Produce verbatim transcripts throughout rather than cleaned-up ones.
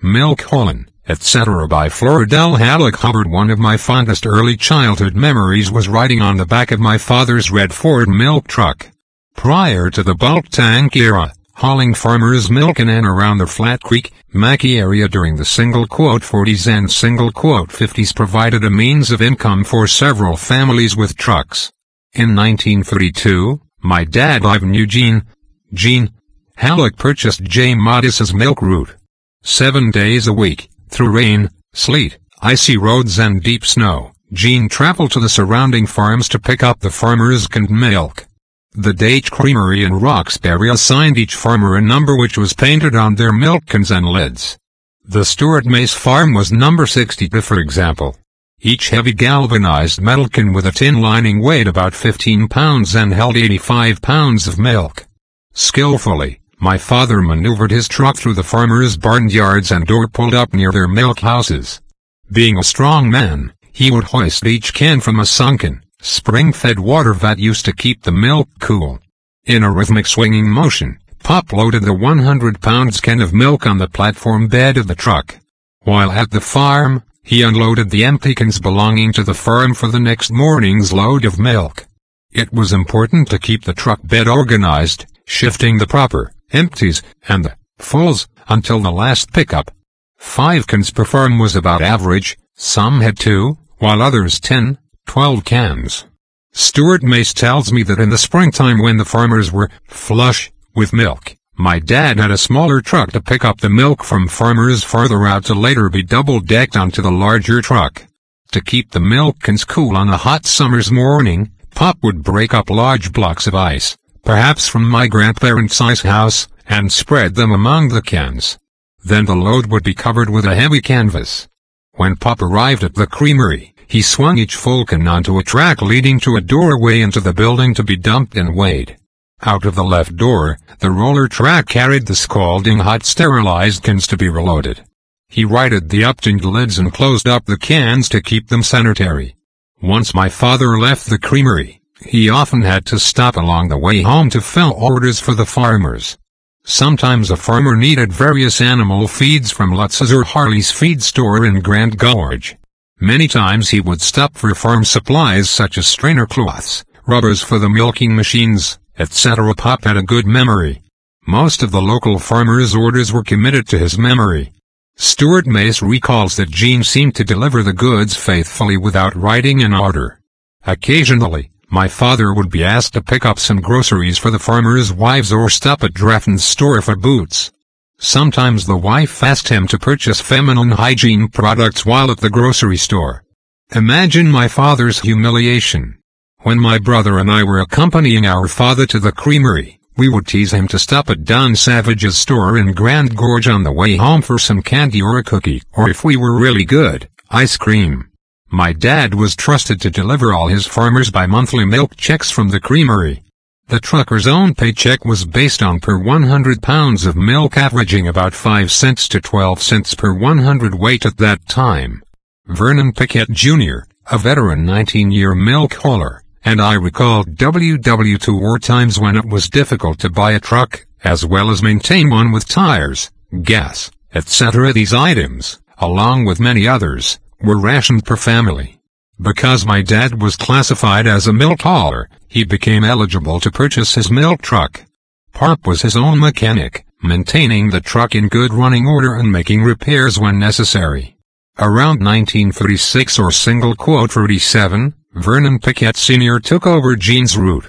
milk hauling, et cetera by Floridel Halleck Hubbard. One of my fondest early childhood memories was riding on the back of my father's red Ford milk truck. Prior to the bulk tank era, hauling farmers' milk in and around the Flat Creek, Mackay area during the single quote forties and single quote fifties provided a means of income for several families with trucks. In nineteen thirty-two, my dad Ivan Eugene, Gene, Halleck purchased J. Modis's milk route. Seven days a week, through rain, sleet, icy roads and deep snow, Gene traveled to the surrounding farms to pick up the farmers' canned milk. The Date Creamery in Roxbury assigned each farmer a number which was painted on their milk cans and lids. The Stuart Mace farm was number sixty-two, for example. Each heavy galvanized metal can with a tin lining weighed about fifteen pounds and held eighty-five pounds of milk. Skillfully, my father maneuvered his truck through the farmers' barnyards and door pulled up near their milk houses. Being a strong man, he would hoist each can from a sunken, spring-fed water vat used to keep the milk cool. In a rhythmic swinging motion, Pop loaded the one hundred pounds can of milk on the platform bed of the truck. While at the farm, he unloaded the empty cans belonging to the farm for the next morning's load of milk. It was important to keep the truck bed organized, shifting the proper empties and the fulls until the last pickup. Five cans per farm was about average. Some had two, while others ten, twelve cans. Stuart Mace tells me that in the springtime when the farmers were flush with milk, my dad had a smaller truck to pick up the milk from farmers farther out to later be double-decked onto the larger truck. To keep the milk cans cool on a hot summer's morning, Pop would break up large blocks of ice, perhaps from my grandparents' ice house, and spread them among the cans. Then the load would be covered with a heavy canvas. When Pop arrived at the creamery, he swung each full can onto a track leading to a doorway into the building to be dumped and weighed. Out of the left door, the roller track carried the scalding hot sterilized cans to be reloaded. He righted the upturned lids and closed up the cans to keep them sanitary. Once my father left the creamery, he often had to stop along the way home to fill orders for the farmers. Sometimes a farmer needed various animal feeds from Lutz's or Harley's feed store in Grand Gorge. Many times he would stop for farm supplies such as strainer cloths, rubbers for the milking machines, et cetera. Pop had a good memory. Most of the local farmers' orders were committed to his memory. Stuart Mace recalls that Gene seemed to deliver the goods faithfully without writing an order. Occasionally, my father would be asked to pick up some groceries for the farmers' wives or stop at Dreffen's store for boots. Sometimes the wife asked him to purchase feminine hygiene products while at the grocery store. Imagine my father's humiliation. When my brother and I were accompanying our father to the creamery, we would tease him to stop at Don Savage's store in Grand Gorge on the way home for some candy or a cookie, or if we were really good, ice cream. My dad was trusted to deliver all his farmers bi-monthly milk checks from the creamery. The trucker's own paycheck was based on per one hundred pounds of milk averaging about five cents to twelve cents per one hundred weight at that time. Vernon Pickett Junior, a veteran nineteen-year milk hauler, and I recalled W W two war times when it was difficult to buy a truck, as well as maintain one with tires, gas, et cetera. These items, along with many others, were rationed per family. Because my dad was classified as a milk hauler, he became eligible to purchase his milk truck. Pop was his own mechanic, maintaining the truck in good running order and making repairs when necessary. Around nineteen thirty-six or single quote thirty-seven, Vernon Pickett Senior took over Gene's route.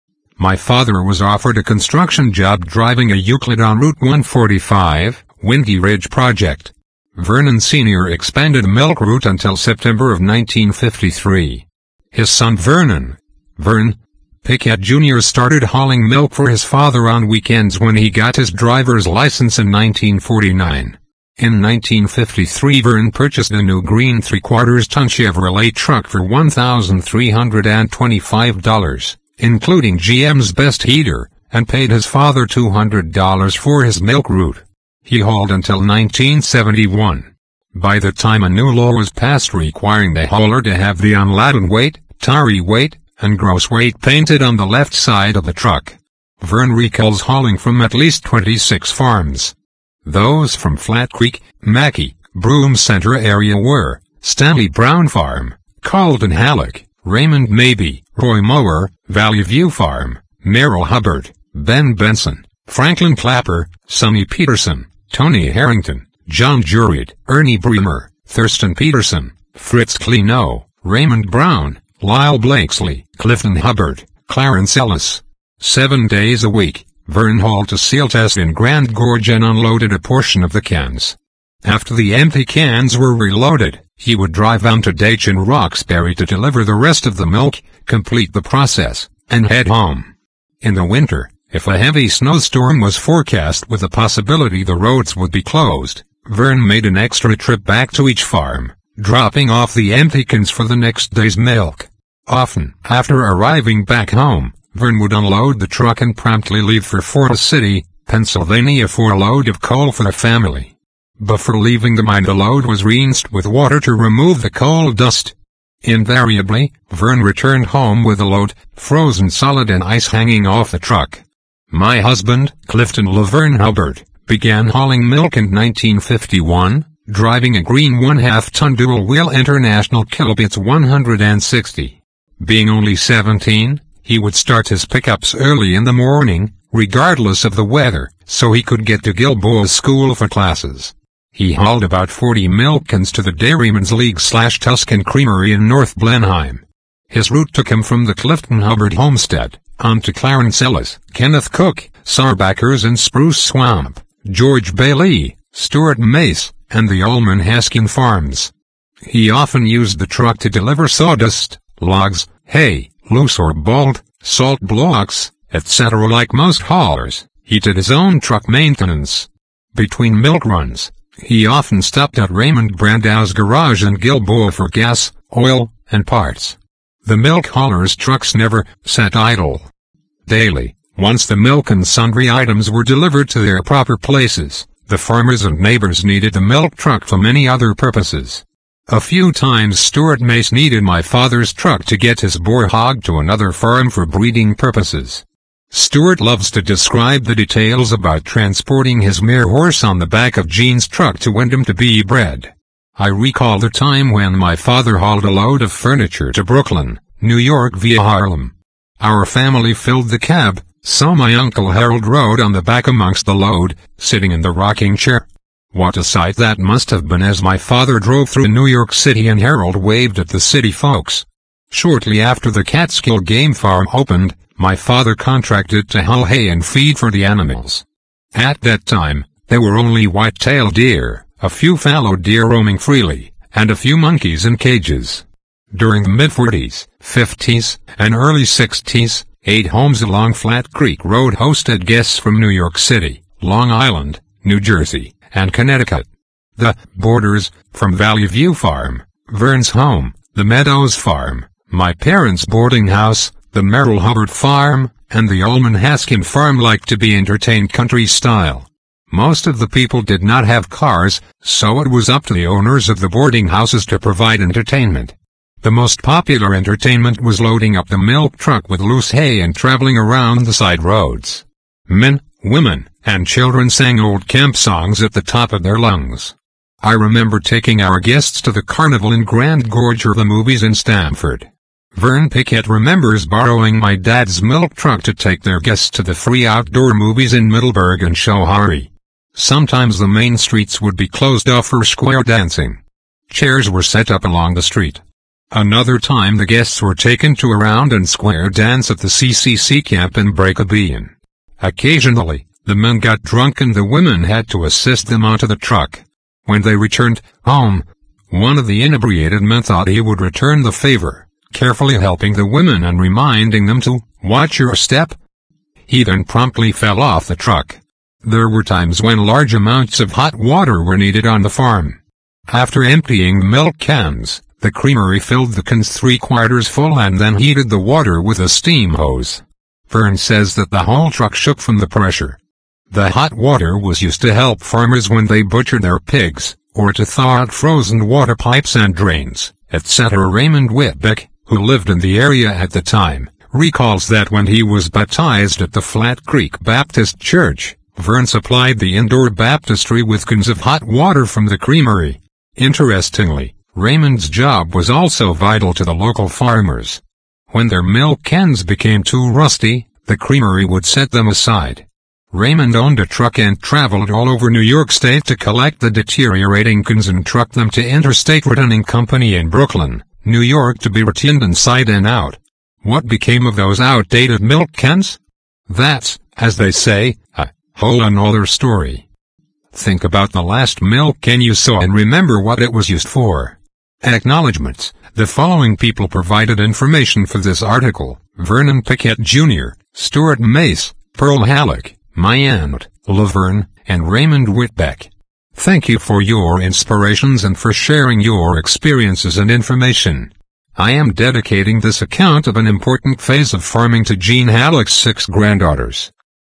My father was offered a construction job driving a Euclid on Route one forty-five, Windy Ridge project. Vernon Senior expanded the milk route until September of nineteen fifty-three. His son Vernon, Vern, Pickett Junior started hauling milk for his father on weekends when he got his driver's license in nineteen forty-nine. In nineteen fifty-three Vern purchased a new green three-quarters ton Chevrolet truck for one thousand three hundred twenty-five dollars, including G M's best heater, and paid his father two hundred dollars for his milk route. He hauled until nineteen seventy-one. By the time a new law was passed requiring the hauler to have the unladen weight, tarry weight, and gross weight painted on the left side of the truck. Vern recalls hauling from at least twenty-six farms. Those from Flat Creek, Mackay, Broome Center area were Stanley Brown Farm, Carlton Halleck, Raymond Mabey, Roy Mower, Valley View Farm, Merrill Hubbard, Ben Benson, Franklin Clapper, Sonny Peterson, Tony Harrington, John Jurried, Ernie Bremer, Thurston Peterson, Fritz Kleno, Raymond Brown, Lyle Blakesley, Clifton Hubbard, Clarence Ellis. Seven days a week, Vern hauled to seal test in Grand Gorge and unloaded a portion of the cans. After the empty cans were reloaded, he would drive on to Daitch and Roxbury to deliver the rest of the milk, complete the process, and head home. In the winter, if a heavy snowstorm was forecast with the possibility the roads would be closed, Vern made an extra trip back to each farm, dropping off the empty cans for the next day's milk. Often, after arriving back home, Vern would unload the truck and promptly leave for Forest City, Pennsylvania for a load of coal for the family. Before leaving the mine, the load was rinsed with water to remove the coal dust. Invariably, Vern returned home with the load, frozen solid and ice hanging off the truck. My husband, Clifton Laverne Hubbard, began hauling milk in nineteen fifty-one, driving a green one-half-ton dual-wheel International Kilobits one hundred sixty. Being only seventeen, he would start his pickups early in the morning, regardless of the weather, so he could get to Gilboa School for classes. He hauled about forty milk cans to the Dairyman's League slash Tuscan Creamery in North Blenheim. His route took him from the Clifton Hubbard homestead, on to Clarence Ellis, Kenneth Cook, Sarbackers and Spruce Swamp, George Bailey, Stuart Mace, and the Ullman Haskin farms. He often used the truck to deliver sawdust, logs, hay, loose or balled, salt blocks, et cetera. Like most haulers, he did his own truck maintenance. Between milk runs, he often stopped at Raymond Brandau's garage in Gilboa for gas, oil, and parts. The milk hauler's trucks never sat idle. Daily, once the milk and sundry items were delivered to their proper places, the farmers and neighbors needed the milk truck for many other purposes. A few times Stuart Mace needed my father's truck to get his boar hog to another farm for breeding purposes. Stuart loves to describe the details about transporting his mare horse on the back of Gene's truck to Windham to be bred. I recall the time when my father hauled a load of furniture to Brooklyn, New York via Harlem. Our family filled the cab, so my Uncle Harold rode on the back amongst the load, sitting in the rocking chair. What a sight that must have been as my father drove through New York City and Harold waved at the city folks. Shortly after the Catskill Game Farm opened, my father contracted to haul hay and feed for the animals. At that time, there were only white-tailed deer, a few fallow deer roaming freely, and a few monkeys in cages. During the mid-forties, fifties, and early sixties, eight homes along Flat Creek Road hosted guests from New York City, Long Island, New Jersey, and Connecticut. The Borders, from Valley View Farm, Vern's home, the Meadows Farm, my parents' boarding house, the Merrill Hubbard Farm, and the Ullman Haskin Farm liked to be entertained country style. Most of the people did not have cars, so it was up to the owners of the boarding houses to provide entertainment. The most popular entertainment was loading up the milk truck with loose hay and traveling around the side roads. Men, women, and children sang old camp songs at the top of their lungs. I remember taking our guests to the carnival in Grand Gorge or the movies in Stamford. Vern Pickett remembers borrowing my dad's milk truck to take their guests to the free outdoor movies in Middleburg and Schoharie. Sometimes the main streets would be closed off for square dancing. Chairs were set up along the street. Another time the guests were taken to a round and square dance at the C C C camp in Break a Bean. Occasionally, the men got drunk and the women had to assist them onto the truck. When they returned home, one of the inebriated men thought he would return the favor, carefully helping the women and reminding them to watch your step. He then promptly fell off the truck. There were times when large amounts of hot water were needed on the farm. After emptying the milk cans, the creamery filled the cans three-quarters full and then heated the water with a steam hose. Vern says that the whole truck shook from the pressure. The hot water was used to help farmers when they butchered their pigs, or to thaw out frozen water pipes and drains, et cetera. Raymond Whitbeck, who lived in the area at the time, recalls that when he was baptized at the Flat Creek Baptist Church, Vern supplied the indoor baptistry with cans of hot water from the creamery. Interestingly, Raymond's job was also vital to the local farmers. When their milk cans became too rusty, the creamery would set them aside. Raymond owned a truck and traveled all over New York State to collect the deteriorating cans and truck them to Interstate Returning Company in Brooklyn, New York to be returned inside and out. What became of those outdated milk cans? That's, as they say, a whole another story. Think about the last milk can you saw and remember what it was used for. Acknowledgements. The following people provided information for this article: Vernon Pickett Junior, Stuart Mace, Pearl Halleck, my aunt, Laverne, and Raymond Whitbeck. Thank you for your inspirations and for sharing your experiences and information. I am dedicating this account of an important phase of farming to Jean Halleck's six granddaughters.